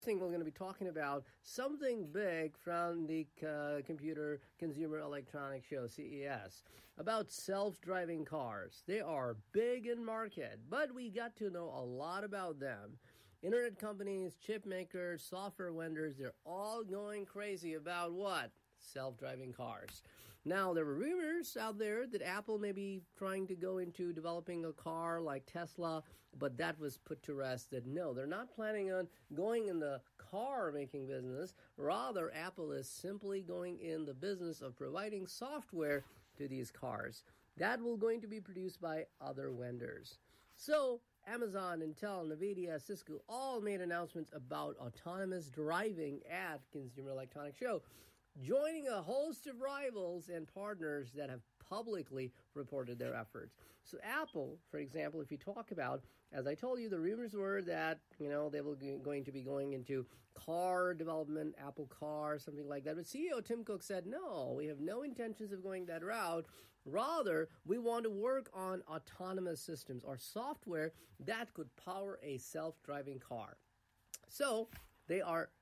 thing we're going to be talking about something big from the Computer Consumer Electronics Show, CES, about self-driving cars. They are big in market, but we got to know a lot about them. Internet companies, chip makers, software vendors, they're all going crazy about what? Self-driving cars. Now, there were rumors out there that Apple may be trying to go into developing a car like Tesla, but that was put to rest that no, they're not planning on going in the car-making business. Rather, Apple is simply going in the business of providing software to these cars. That will going to be produced by other vendors. So, Amazon, Intel, NVIDIA, Cisco all made announcements about autonomous driving at Consumer Electronics Show, joining a host of rivals and partners that have publicly reported their efforts. So Apple, for example, if you talk about, as I told you, the rumors were that, they were going to be going into car development, Apple Car, something like that. But CEO Tim Cook said, no, we have no intentions of going that route. Rather, we want to work on autonomous systems or software that could power a self-driving car. So they are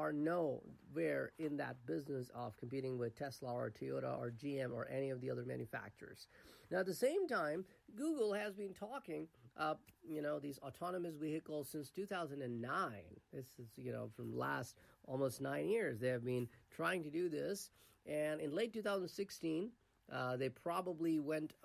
nowhere in that business of competing with Tesla or Toyota or GM or any of the other manufacturers. Now, at the same time, Google has been talking, these autonomous vehicles since 2009. This is, from last almost 9 years. They have been trying to do this. And in late 2016, they probably went,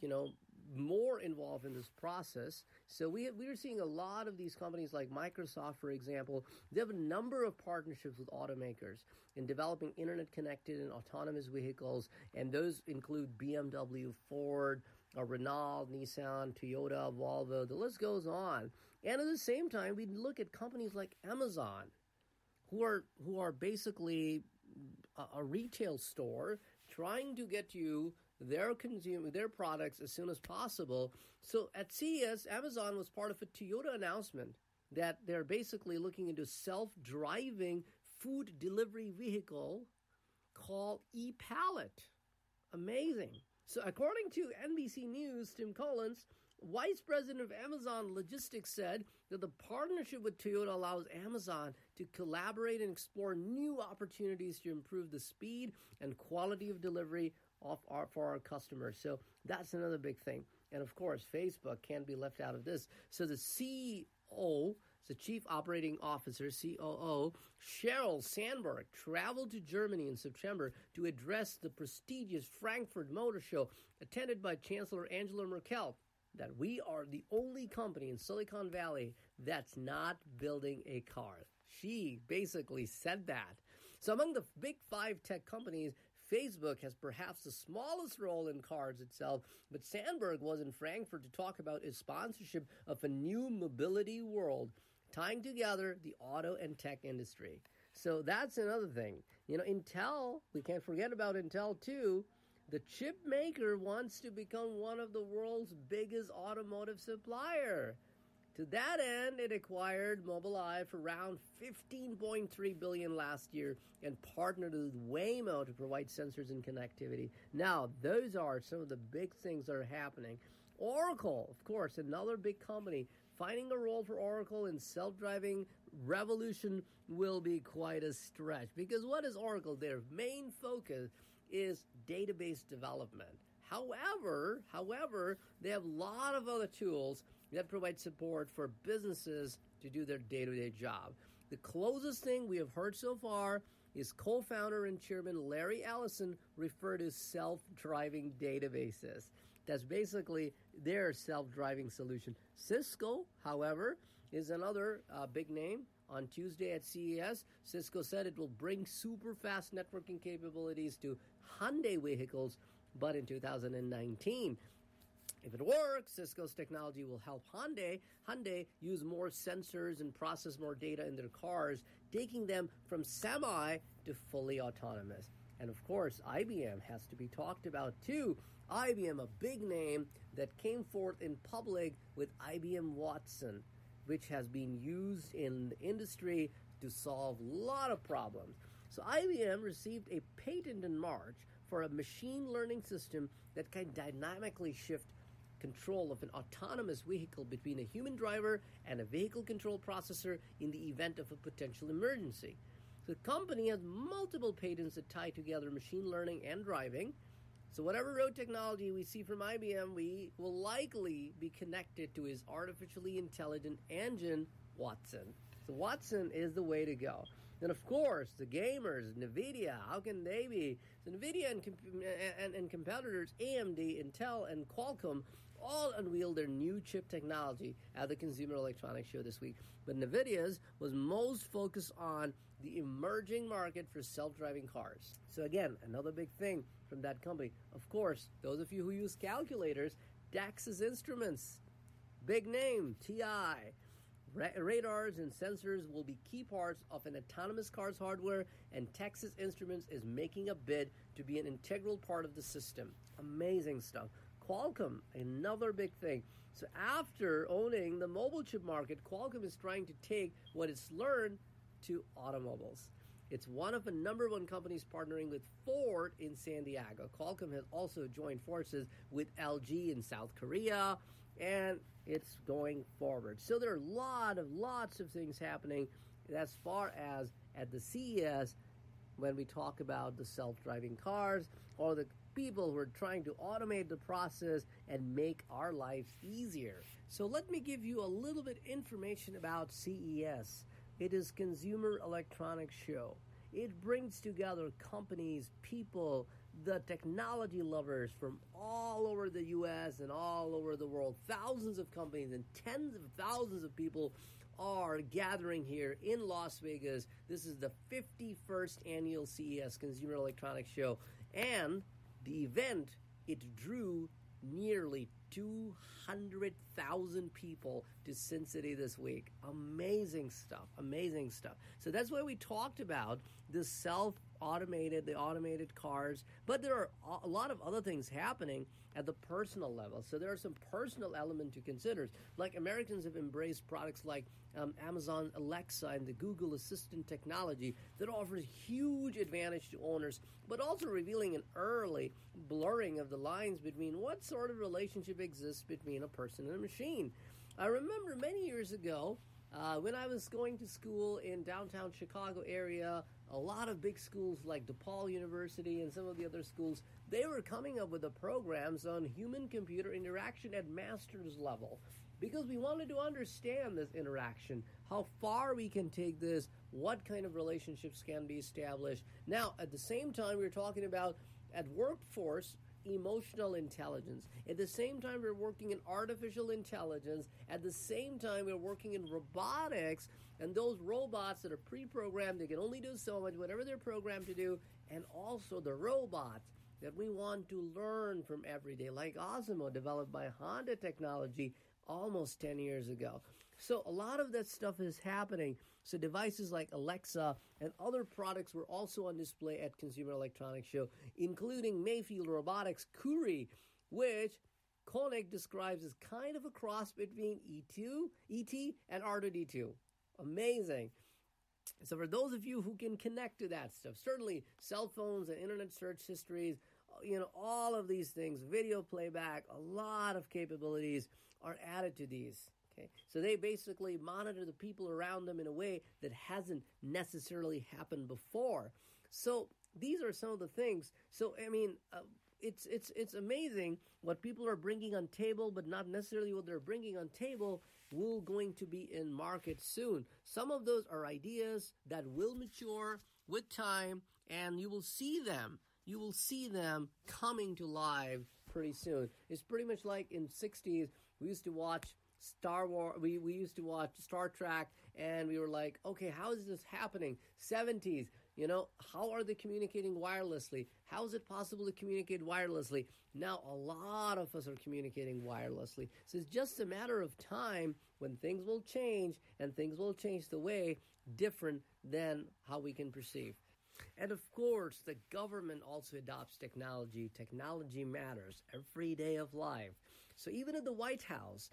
more involved in this process. So we are seeing a lot of these companies like Microsoft, for example. They have a number of partnerships with automakers in developing internet-connected and autonomous vehicles, and those include BMW, Ford, Renault, Nissan, Toyota, Volvo. The list goes on. And at the same time, we look at companies like Amazon, who are basically a retail store trying to get you their products as soon as possible. So at CES, Amazon was part of a Toyota announcement that they're basically looking into self-driving food delivery vehicle called ePallet. Amazing. So according to NBC News, Tim Collins, Vice President of Amazon Logistics, said that the partnership with Toyota allows Amazon to collaborate and explore new opportunities to improve the speed and quality of delivery for our customers. So that's another big thing. And of course, Facebook can't be left out of this. So the CEO, the Chief Operating Officer, COO, Sheryl Sandberg, traveled to Germany in September to address the prestigious Frankfurt Motor Show, attended by Chancellor Angela Merkel, that we are the only company in Silicon Valley that's not building a car. She basically said that. So among the big 5 tech companies, Facebook has perhaps the smallest role in cars itself, but Sandberg was in Frankfurt to talk about its sponsorship of a new mobility world, tying together the auto and tech industry. So that's another thing. Intel, we can't forget about Intel too. The chip maker wants to become one of the world's biggest automotive supplier. To that end, it acquired Mobileye for around $15.3 billion last year and partnered with Waymo to provide sensors and connectivity. Now, those are some of the big things that are happening. Oracle, of course, another big company. Finding a role for Oracle in self-driving revolution will be quite a stretch. Because what is Oracle? Their main focus is database development. However, they have a lot of other tools that provide support for businesses to do their day-to-day job. The closest thing we have heard so far is co-founder and chairman Larry Ellison refer to self-driving databases. That's basically their self-driving solution. Cisco, however, is another big name. On Tuesday at CES, Cisco said it will bring super fast networking capabilities to Hyundai vehicles, but in 2019. If it works, Cisco's technology will help Hyundai use more sensors and process more data in their cars, taking them from semi to fully autonomous. And of course, IBM has to be talked about too. IBM, a big name that came forth in public with IBM Watson, which has been used in the industry to solve a lot of problems. So IBM received a patent in March for a machine learning system that can dynamically shift control of an autonomous vehicle between a human driver and a vehicle control processor in the event of a potential emergency. The company has multiple patents that tie together machine learning and driving. So whatever road technology we see from IBM, we will likely be connected to his artificially intelligent engine, Watson. So Watson is the way to go. And of course, the gamers, NVIDIA, how can they be? So NVIDIA and competitors, AMD, Intel, and Qualcomm, all unveiled their new chip technology at the Consumer Electronics Show this week. But NVIDIA's was most focused on the emerging market for self-driving cars. So again, another big thing from that company. Of course, those of you who use calculators, Texas Instruments, big name, TI. Radars and sensors will be key parts of an autonomous car's hardware, and Texas Instruments is making a bid to be an integral part of the system. Amazing stuff. Qualcomm, another big thing. So after owning the mobile chip market, Qualcomm is trying to take what it's learned to automobiles. It's one of the number one companies partnering with Ford in San Diego. Qualcomm has also joined forces with LG in South Korea, and it's going forward. So there are lots of things happening as far as at the CES when we talk about the self-driving cars or the people who are trying to automate the process and make our lives easier. So let me give you a little bit information about CES. It is Consumer Electronics Show. It brings together companies, people, the technology lovers from all over the U.S. and all over the world. Thousands of companies and tens of thousands of people are gathering here in Las Vegas. This is the 51st annual CES, Consumer Electronics Show. And the event, it drew nearly 200,000 people to Sin City this week. Amazing stuff. So that's why we talked about the automated cars, but there are a lot of other things happening at the personal level. So there are some personal elements to consider. Like Americans have embraced products like Amazon Alexa and the Google Assistant technology that offers huge advantage to owners, but also revealing an early blurring of the lines between what sort of relationship exists between a person and a machine. I remember many years ago when I was going to school in downtown Chicago area, a lot of big schools like DePaul University and some of the other schools, they were coming up with the programs on human-computer interaction at master's level because we wanted to understand this interaction, how far we can take this, what kind of relationships can be established. Now, at the same time, we were talking about at workforce, emotional intelligence. At the same time, we're working in artificial intelligence. At the same time, we're working in robotics, and those robots that are pre-programmed, they can only do so much, whatever they're programmed to do, and also the robots that we want to learn from every day, like Osmo, developed by Honda Technology almost 10 years ago. So a lot of that stuff is happening. So devices like Alexa and other products were also on display at Consumer Electronics Show, including Mayfield Robotics Curie, which Koenig describes as kind of a cross between E.T. and R2-D2. Amazing. So for those of you who can connect to that stuff, certainly cell phones and internet search histories, all of these things, video playback, a lot of capabilities are added to these. Okay, so they basically monitor the people around them in a way that hasn't necessarily happened before. So these are some of the things. So I mean, it's amazing what people are bringing on table, but not necessarily what they're bringing on table will going to be in market soon. Some of those are ideas that will mature with time, and you will see them. You will see them coming to life pretty soon. It's pretty much like in 60s, we used to watch Star Wars, we used to watch Star Trek, and we were like, okay, how is this happening? 70s, how are they communicating wirelessly? How is it possible to communicate wirelessly? Now, a lot of us are communicating wirelessly. So it's just a matter of time when things will change, and things will change the way different than how we can perceive. And of course, the government also adopts technology. Technology matters every day of life. So even at the White House,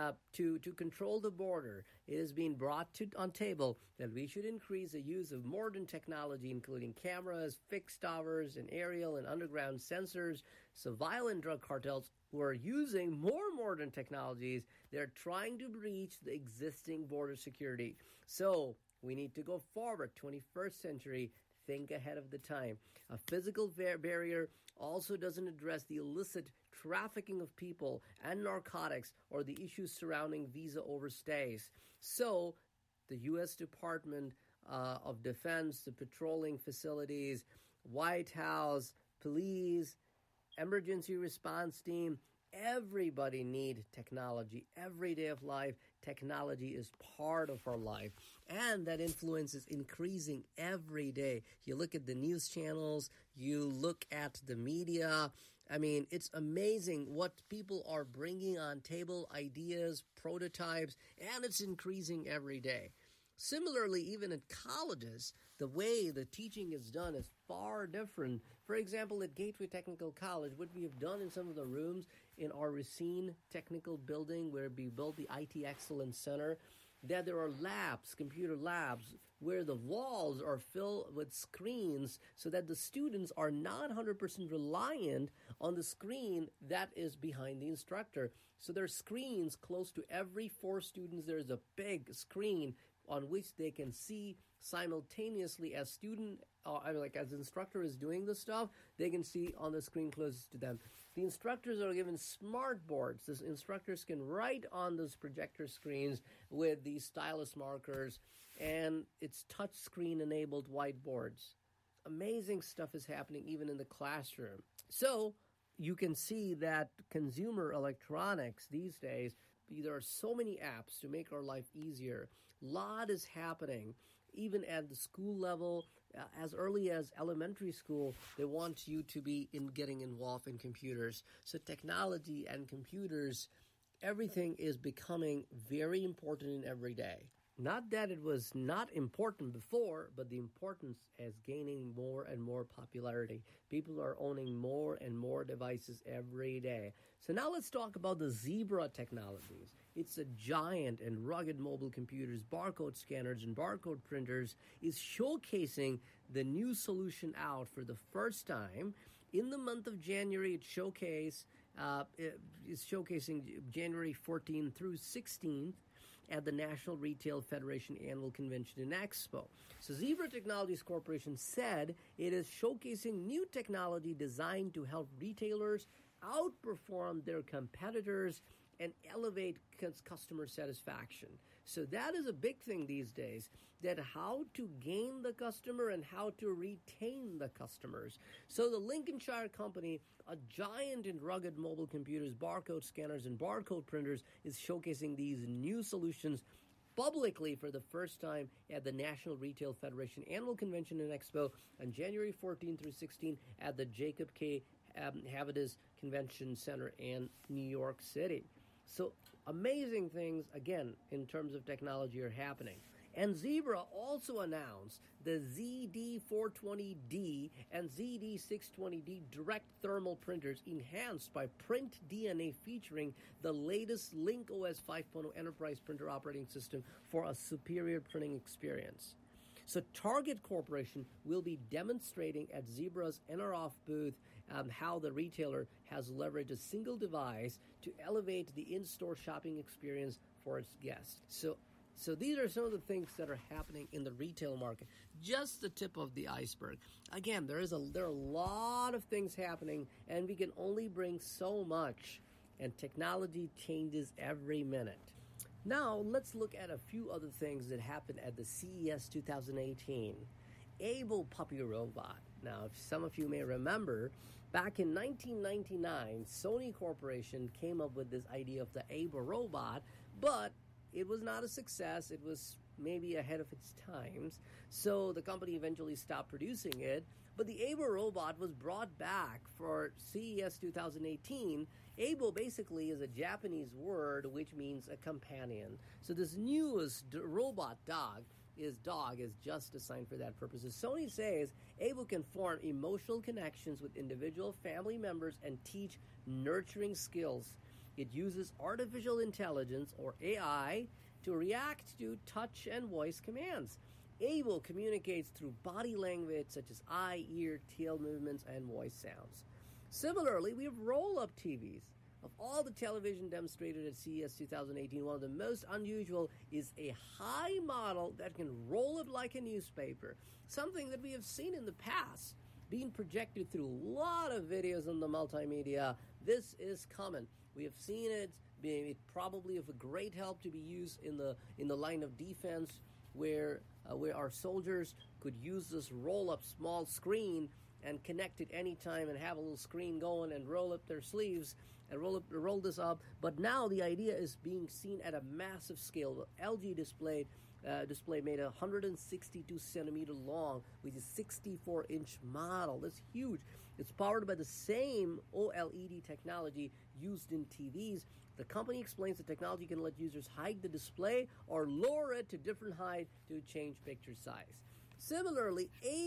to control the border, it is being brought on table that we should increase the use of modern technology, including cameras, fixed towers, and aerial and underground sensors. So violent drug cartels who are using more modern technologies, they're trying to breach the existing border security. So we need to go forward, 21st century. Think ahead of the time. A physical barrier also doesn't address the illicit trafficking of people and narcotics or the issues surrounding visa overstays. So, the U.S. Department of Defense, the patrolling facilities, White House, police, emergency response team, everybody need technology. Every day of life, technology is part of our life. And that influence is increasing every day. You look at the news channels, you look at the media. I mean, it's amazing what people are bringing on table, ideas, prototypes, and it's increasing every day. Similarly, even at colleges, the way the teaching is done is far different. For example, at Gateway Technical College, what we have done in some of the rooms in our Racine Technical Building, where we built the IT Excellence Center, that there are labs, computer labs, where the walls are filled with screens so that the students are not 100% reliant on the screen that is behind the instructor. So there are screens close to every 4 students. There is a big screen on which they can see simultaneously as as the instructor is doing the stuff, they can see on the screen closest to them. The instructors are given smart boards. The instructors can write on those projector screens with these stylus markers, and it's touch screen enabled whiteboards. Amazing stuff is happening even in the classroom. So you can see that consumer electronics these days, there are so many apps to make our life easier. A lot is happening, even at the school level. As early as elementary school, they want you to be getting involved in computers. So technology and computers, everything is becoming very important in every day. Not that it was not important before, but the importance is gaining more and more popularity. People are owning more and more devices every day. So now let's talk about the Zebra technologies. It's a giant and rugged mobile computers, barcode scanners, and barcode printers is showcasing the new solution out for the first time. In the month of January, it's showcasing January 14th through 16th at the National Retail Federation Annual Convention and Expo. So Zebra Technologies Corporation said it is showcasing new technology designed to help retailers outperform their competitors and elevate customer satisfaction. So that is a big thing these days, that how to gain the customer and how to retain the customers. So the Lincolnshire Company, a giant in rugged mobile computers, barcode scanners, and barcode printers, is showcasing these new solutions publicly for the first time at the National Retail Federation Annual Convention and Expo on January 14 through 16 at the Jacob K. Havidas Convention Center in New York City. So amazing things, again, in terms of technology are happening. And Zebra also announced the ZD420D and ZD620D direct thermal printers enhanced by Print DNA, featuring the latest Link OS 5.0 enterprise printer operating system for a superior printing experience. So Target Corporation will be demonstrating at Zebra's NRF booth how the retailer has leveraged a single device to elevate the in-store shopping experience for its guests. So these are some of the things that are happening in the retail market. Just the tip of the iceberg. Again, there are a lot of things happening, and we can only bring so much. And technology changes every minute. Now, let's look at a few other things that happened at the CES 2018. Able Puppy Robot. Now, if some of you may remember, back in 1999, Sony Corporation came up with this idea of the Able Robot, but it was not a success. It was maybe ahead of its times. So the company eventually stopped producing it. But the Able Robot was brought back for CES 2018. Able basically is a Japanese word which means a companion. So this newest robot dog is dog is just designed for that purpose. As Sony says, AVO can form emotional connections with individual family members and teach nurturing skills. It uses artificial intelligence, or AI, to react to touch and voice commands. AVO communicates through body language such as eye, ear, tail movements, and voice sounds. Similarly, we have roll-up TVs. Of all the television demonstrated at CES 2018, one of the most unusual is a high model that can roll up like a newspaper, something that we have seen in the past being projected through a lot of videos on the multimedia. This is common. We have seen it being probably of a great help to be used in the line of defense, where our soldiers could use this roll-up small screen and connect it anytime and have a little screen going and roll up their sleeves and roll this up. But now the idea is being seen at a massive scale. The LG display made a 162 centimeter long with a 64-inch model. That's huge. It's powered by the same OLED technology used in TVs. The company explains the technology can let users hide the display or lower it to different height to change picture size. Similarly,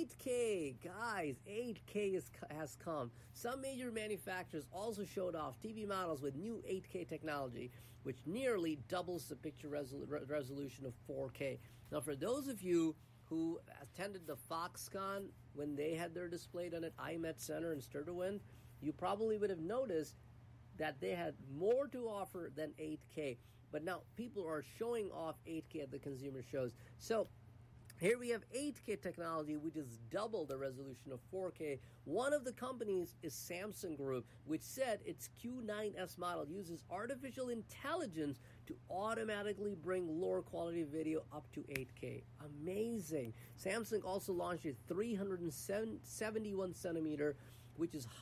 8K, guys, 8K has come. Some major manufacturers also showed off TV models with new 8K technology, which nearly doubles the picture resolution of 4K. Now, for those of you who attended the Foxconn when they had their display done at IMET Center in Sturtevant, you probably would have noticed that they had more to offer than 8K. But now people are showing off 8K at the consumer shows. So here we have 8K technology, which is double the resolution of 4K. One of the companies is Samsung Group, which said its Q9S model uses artificial intelligence to automatically bring lower quality video up to 8K. Amazing. Samsung also launched a 371 centimeter, which is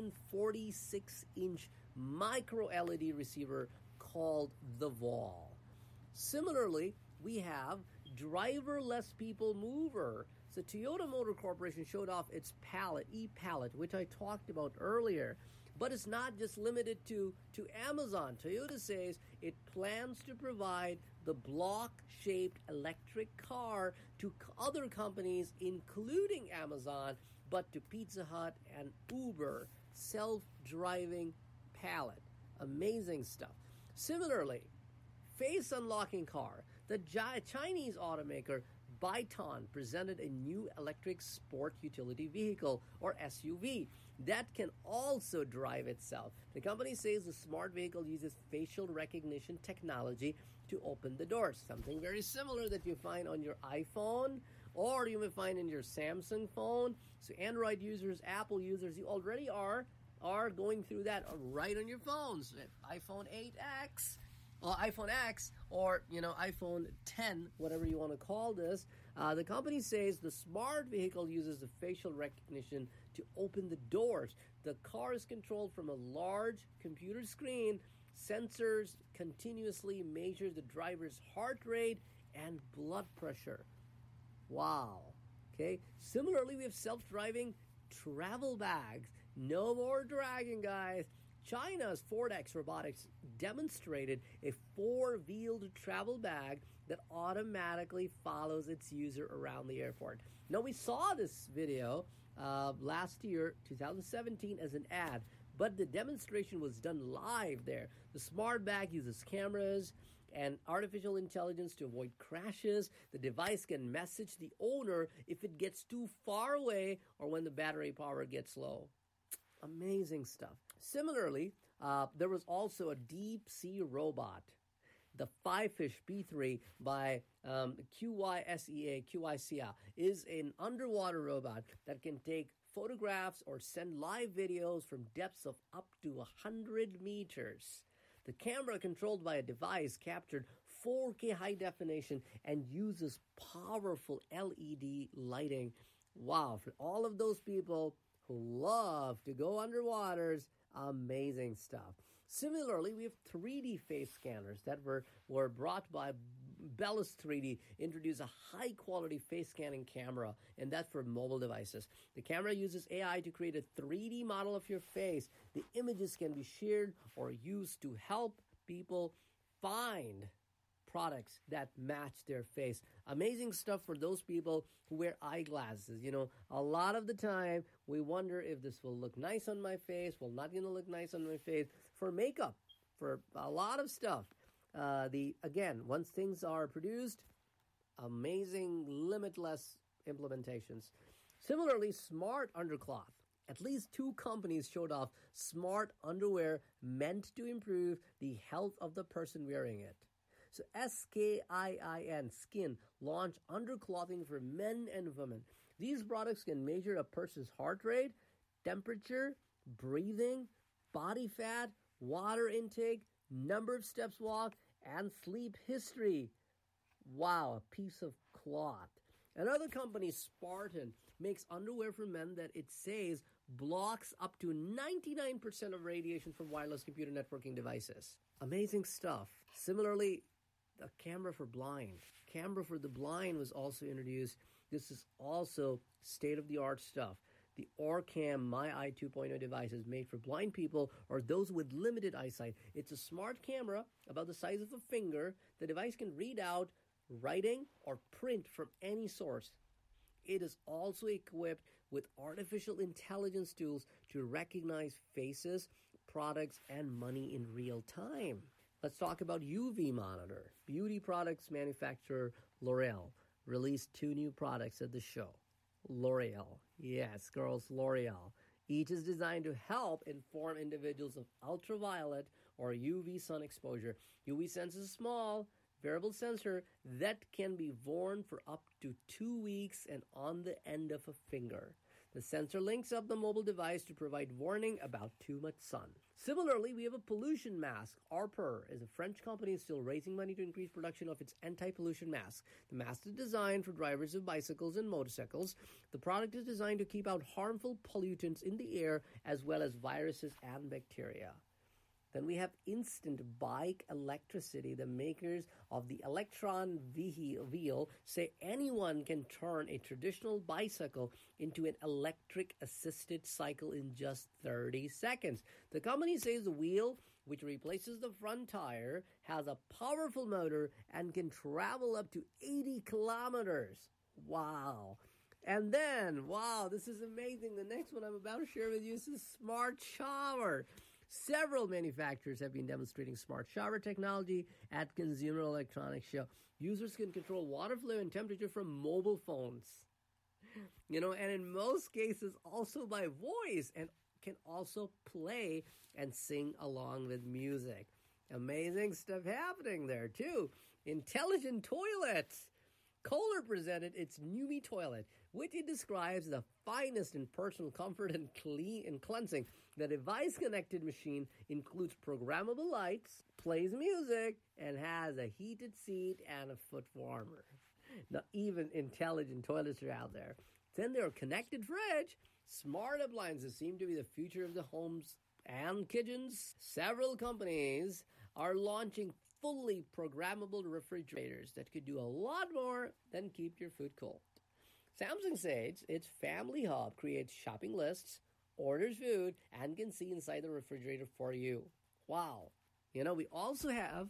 146-inch micro LED receiver called the Wall. Similarly, we have driverless people mover. So Toyota Motor Corporation showed off its Pallet, e-Pallet, which I talked about earlier. But it's not just limited to Amazon. Toyota says it plans to provide the block-shaped electric car to other companies, including Amazon, but to Pizza Hut and Uber. Self-driving pallet. Amazing stuff. Similarly, face unlocking car. The Chinese automaker Byton presented a new electric sport utility vehicle, or SUV, that can also drive itself. The company says the smart vehicle uses facial recognition technology to open the doors, something very similar that you find on your iPhone or you may find in your Samsung phone. So Android users, Apple users, you already are going through that right on your phones. iPhone 8X, or iPhone X, or iPhone 10, whatever you want to call this. The company says the smart vehicle uses the facial recognition to open the doors. The car is controlled from a large computer screen. Sensors continuously measure the driver's heart rate and blood pressure. Wow. Okay. Similarly, we have self-driving travel bags. No more dragging, guys. China's Ford-X Robotics demonstrated a four-wheeled travel bag that automatically follows its user around the airport. Now, we saw this video last year, 2017, as an ad, but the demonstration was done live there. The smart bag uses cameras and artificial intelligence to avoid crashes. The device can message the owner if it gets too far away or when the battery power gets low. Amazing stuff. Similarly, there was also a deep-sea robot. The Fivefish P3 by QYSEA is an underwater robot that can take photographs or send live videos from depths of up to 100 meters. The camera, controlled by a device, captured 4K high definition and uses powerful LED lighting. Wow, for all of those people who love to go underwaters, amazing stuff. Similarly, we have 3D face scanners that were brought by Bellus 3D, introduced a high-quality face scanning camera, and that's for mobile devices. The camera uses AI to create a 3D model of your face. The images can be shared or used to help people find products that match their face. Amazing stuff for those people who wear eyeglasses. A lot of the time we wonder if this will look nice on my face, will not going to look nice on my face, for makeup, for a lot of stuff. Once things are produced, amazing, limitless implementations. Similarly, smart undercloth. At least 2 companies showed off smart underwear meant to improve the health of the person wearing it. So SKIIN, Skin, launched underclothing for men and women. These products can measure a person's heart rate, temperature, breathing, body fat, water intake, number of steps walked, and sleep history. Wow, a piece of cloth. Another company, Spartan, makes underwear for men that it says blocks up to 99% of radiation from wireless computer networking devices. Amazing stuff. Similarly, a camera for blind. Camera for the blind was also introduced. This is also state-of-the-art stuff. The Orcam MyEye 2.0 device is made for blind people or those with limited eyesight. It's a smart camera about the size of a finger. The device can read out writing or print from any source. It is also equipped with artificial intelligence tools to recognize faces, products, and money in real time. Let's talk about UV monitor. Beauty products manufacturer L'Oreal released 2 new products at the show. L'Oreal. Yes, girls, L'Oreal. Each is designed to help inform individuals of ultraviolet or UV sun exposure. UV sense is small, wearable sensor that can be worn for up to 2 weeks and on the end of a finger. The sensor links up the mobile device to provide warning about too much sun. Similarly, we have a pollution mask. Arper is a French company still raising money to increase production of its anti-pollution mask. The mask is designed for drivers of bicycles and motorcycles. The product is designed to keep out harmful pollutants in the air as well as viruses and bacteria. Then we have Instant Bike Electricity. The makers of the Electron wheel say anyone can turn a traditional bicycle into an electric-assisted cycle in just 30 seconds. The company says the wheel, which replaces the front tire, has a powerful motor and can travel up to 80 kilometers. Wow. And then, wow, this is amazing. The next one I'm about to share with you is a smart shower. Several manufacturers have been demonstrating smart shower technology at Consumer Electronics Show. Users can control water flow and temperature from mobile phones. And in most cases also by voice, and can also play and sing along with music. Amazing stuff happening there too. Intelligent toilets. Kohler presented its Numi toilet, which it describes the finest in personal comfort and cleansing. The device-connected machine includes programmable lights, plays music, and has a heated seat and a foot warmer. Now, even intelligent toilets are out there. Then there are connected fridge. Smart appliances seem to be the future of the homes and kitchens. Several companies are launching fully programmable refrigerators that could do a lot more than keep your food cold. Samsung says its Family Hub creates shopping lists, orders food, and can see inside the refrigerator for you. Wow. We also have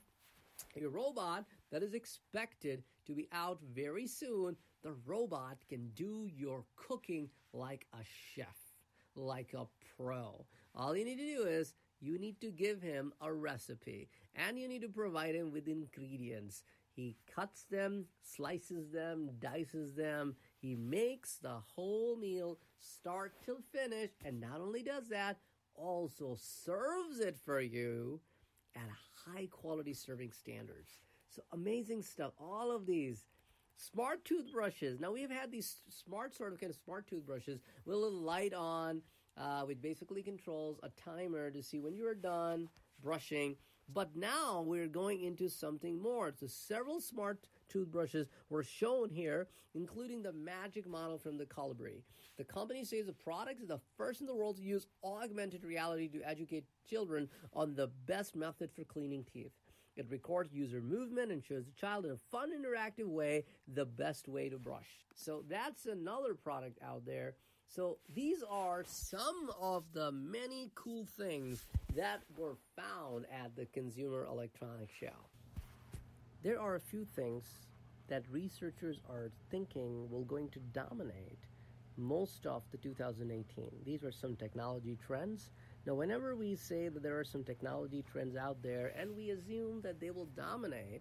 a robot that is expected to be out very soon. The robot can do your cooking like a chef, like a pro. All you need to do is you need to give him a recipe, and you need to provide him with ingredients. He cuts them, slices them, dices them. He makes the whole meal start till finish, and not only does that, also serves it for you at high-quality serving standards. So amazing stuff. All of these. Smart toothbrushes. Now, we've had these smart toothbrushes with a little light on, which basically controls a timer to see when you're done brushing. But now we're going into something more. So several smart toothbrushes were shown here, including the Magic model from the Colibri. The company says the product is the first in the world to use augmented reality to educate children on the best method for cleaning teeth. It records user movement and shows the child in a fun, interactive way the best way to brush. So that's another product out there. So these are some of the many cool things that were found at the Consumer Electronics Show. there are a few things that researchers are thinking will going to dominate most of the 2018. These are some technology trends. Now, whenever we say that there are some technology trends out there and we assume that they will dominate,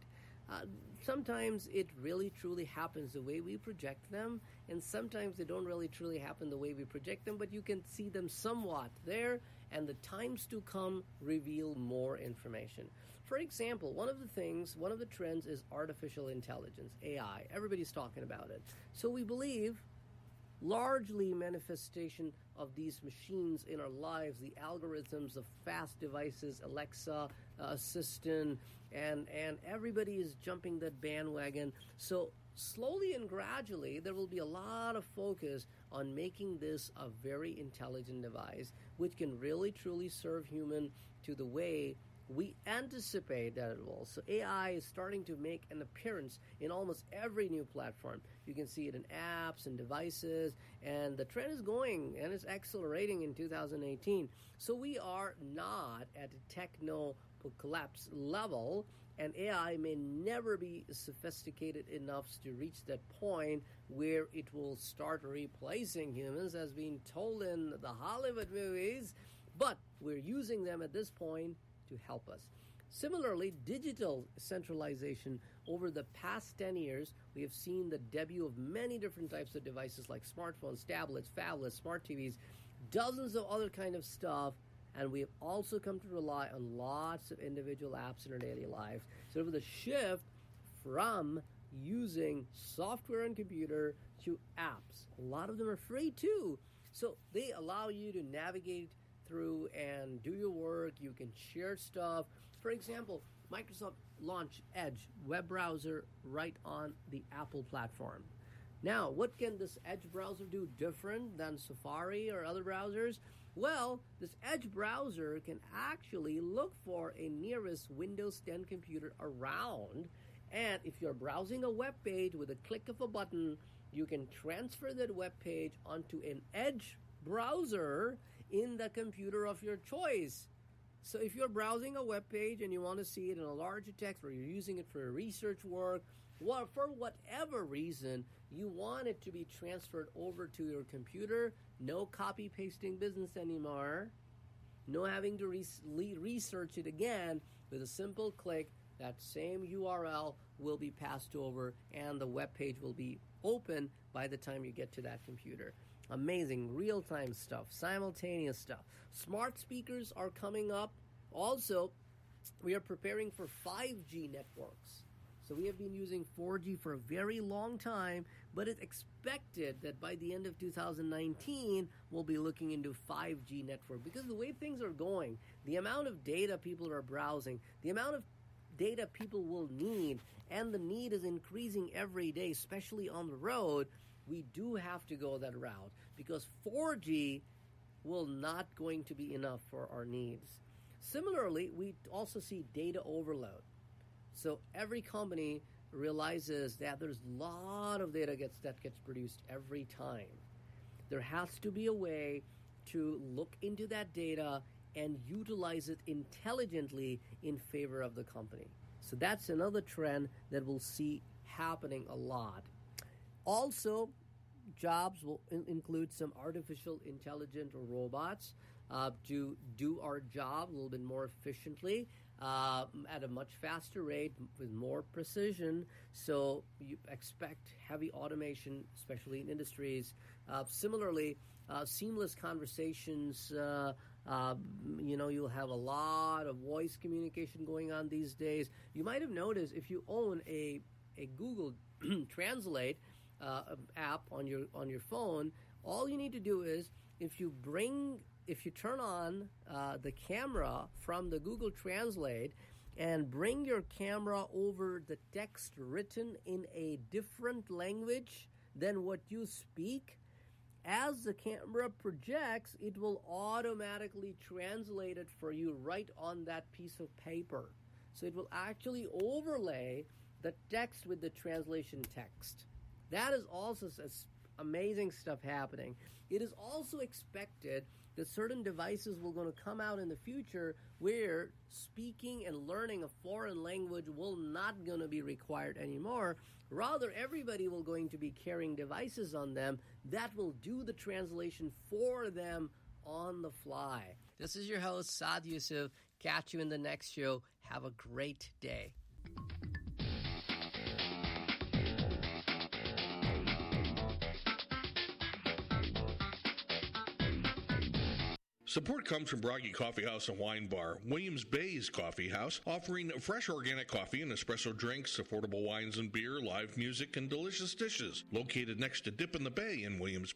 sometimes it really truly happens the way we project them, and sometimes they don't really truly happen the way we project them, but you can see them somewhat there, and the times to come reveal more information. For example, one of the trends is artificial intelligence, AI. Everybody's talking about it. So we believe largely manifestation of these machines in our lives, the algorithms of fast devices, Alexa, Assistant, and everybody is jumping that bandwagon. So slowly and gradually, there will be a lot of focus on making this a very intelligent device, which can really truly serve human to the way we anticipate that it will. So AI is starting to make an appearance in almost every new platform. You can see it in apps and devices, and the trend is going and it's accelerating in 2018. So we are not at a techno collapse level, and AI may never be sophisticated enough to reach that point where it will start replacing humans, as being told in the Hollywood movies, but we're using them at this point to help us. Similarly, digital centralization. Over the past 10 years, we have seen the debut of many different types of devices like smartphones, tablets, phablets, smart TVs, dozens of other kind of stuff, and we have also come to rely on lots of individual apps in our daily lives. So over the shift from using software and computer to apps, a lot of them are free too. So they allow you to navigate through and do your work. You can share stuff. For example, Microsoft launched Edge web browser right on the Apple platform. Now, what can this Edge browser do different than Safari or other browsers? Well, this Edge browser can actually look for a nearest Windows 10 computer around, and if you're browsing a web page with a click of a button, you can transfer that web page onto an Edge browser in the computer of your choice. So if you're browsing a web page and you want to see it in a larger text, or you're using it for research work, or for whatever reason, you want it to be transferred over to your computer, no copy pasting business anymore, no having to research it again. With a simple click, that same URL will be passed over and the web page will be open by the time you get to that computer. Amazing real-time stuff, simultaneous stuff. Smart speakers are coming up. Also, we are preparing for 5G networks. So we have been using 4G for a very long time, but it's expected that by the end of 2019, we'll be looking into 5G network. Because the way things are going, the amount of data people are browsing, the amount of data people will need, and the need is increasing every day, especially on the road. We do have to go that route because 4G will not going to be enough for our needs. Similarly, we also see data overload. So every company realizes that there's a lot of data that gets produced every time. There has to be a way to look into that data and utilize it intelligently in favor of the company. So that's another trend that we'll see happening a lot. Also, jobs will include some artificial intelligent robots to do our job a little bit more efficiently at a much faster rate with more precision. So you expect heavy automation, especially in industries. Similarly, seamless conversations. You'll have a lot of voice communication going on these days. You might have noticed if you own a Google Translate app on your phone, all you need to do is if you turn on the camera from the Google Translate and bring your camera over the text written in a different language than what you speak, as the camera projects, it will automatically translate it for you right on that piece of paper. So it will actually overlay the text with the translation text. That is also amazing stuff happening. It is also expected that certain devices will going to come out in the future where speaking and learning a foreign language will not going to be required anymore. Rather, everybody will going to be carrying devices on them that will do the translation for them on the fly. This is your host, Saad Yusuf. Catch you in the next show. Have a great day. Support comes from Bragi Coffee House and Wine Bar, Williams Bay's Coffee House, offering fresh organic coffee and espresso drinks, affordable wines and beer, live music, and delicious dishes. Located next to Dip in the Bay in Williams